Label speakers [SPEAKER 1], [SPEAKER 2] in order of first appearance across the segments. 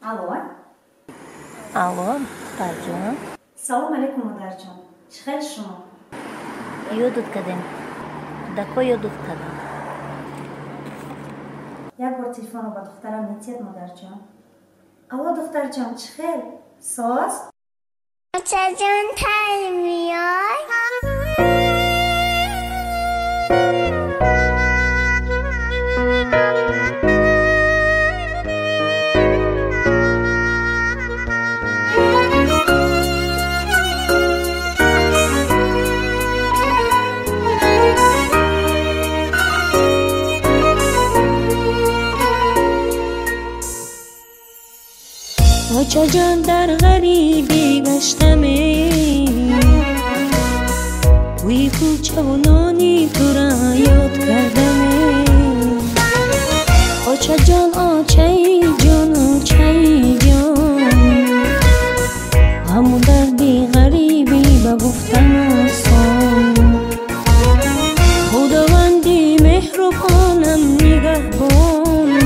[SPEAKER 1] الو.
[SPEAKER 2] الو دختر جان.
[SPEAKER 1] سلام علیکم مادر جان. چخیر شما؟
[SPEAKER 2] یادت کردم. دکو یادت کردم.
[SPEAKER 1] یک بار تلفن رو با دخترم میتید مادر جان. الو دختر جان چخیر؟ ساز؟
[SPEAKER 3] مادر جان تای میای؟
[SPEAKER 4] آچا جان در غریبی گشتمه وی کوچه و نانی تو را یاد کردمه آچا جان آچه جان آچه جان همون دردی غریبی بگفتن آسان خداوندی مهربانم نگهبان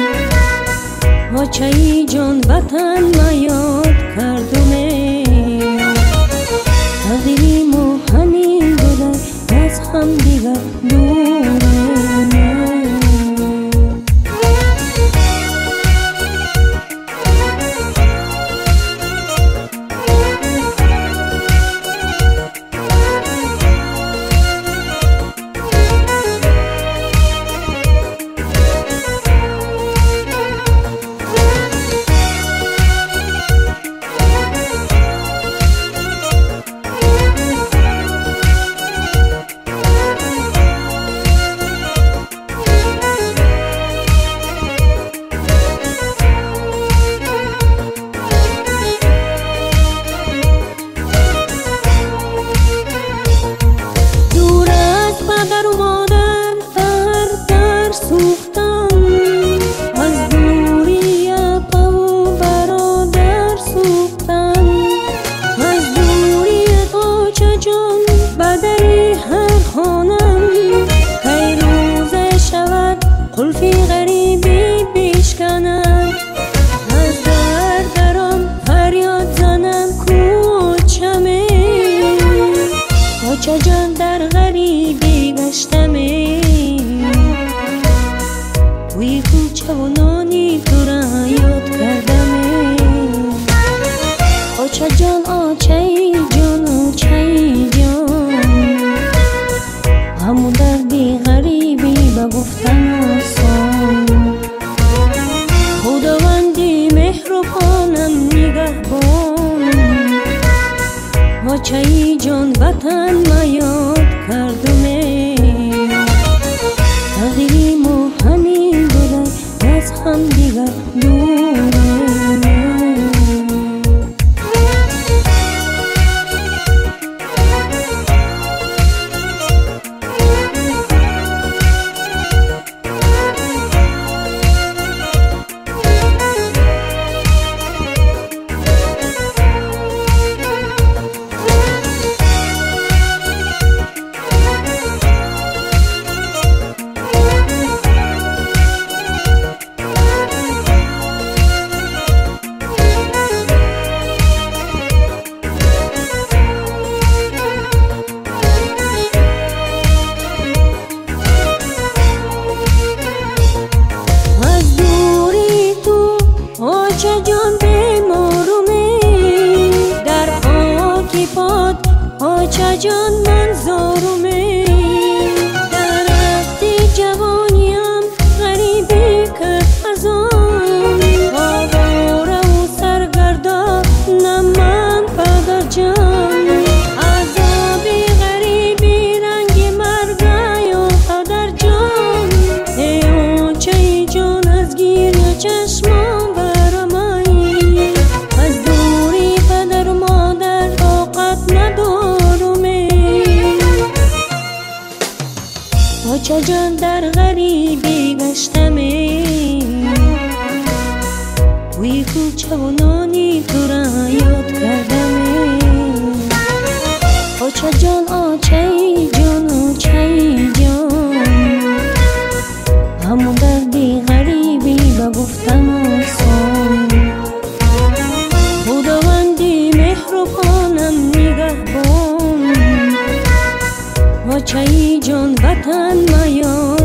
[SPEAKER 4] آچه جان وطن ما یاد کردمه تقدیریم و همین بوده از هم دیگر دوره قلفی غریبی بیشکنم از دردم فریاد زنم کوچمه آچه جان در غریبی گشتمه وی کوچه و نانی تو را یاد کردمه آچه جان آچه جان آچه جان همون دردی غریبی بگفتن آسان خداوندی مهربانم نگهبان آچه جان وطن ما یاد کردمه تقدیریم و همین بوده از هم دیگر دوره آچه جان من زارمه درختی جوانیم غریبی کرد از آن آواره و سرگردانم من پدر جان عذابی غریبی رنگی مرگه یا پدر جان ای آچه جان از گیری چشمان برمایی از دوری پدر مادر طاقت ندارم آچه جان در غریبی گشتمه وی کوچه و نانی تو را یاد کردمه آچه جان آچه جان آچه جان همون دردی غریبی بگفتن آسان بچه ای جان وطن میای